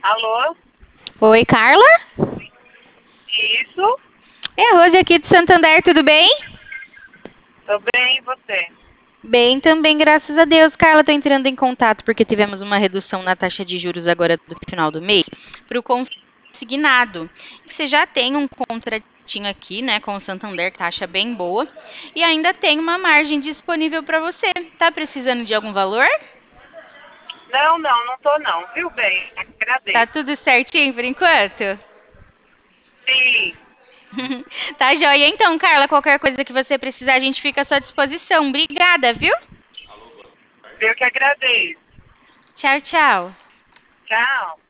Alô? Oi, Carla? Isso? É a Rose aqui de Santander, tudo bem? Tô bem, e você? Bem também, graças a Deus. Carla, tô entrando em contato porque tivemos uma redução na taxa de juros agora do final do mês para o consignado. Você já tem um contratinho aqui, né, com o Santander, taxa bem boa, e ainda tem uma margem disponível para você. Tá precisando de algum valor? Não tô não, viu bem? Tá Agradeço. tudo certinho por enquanto? Sim, Tá joia. Então, Carla, qualquer coisa que você precisar, a gente fica à sua disposição. Obrigada, viu? eu que agradeço. Tchau, tchau. Tchau.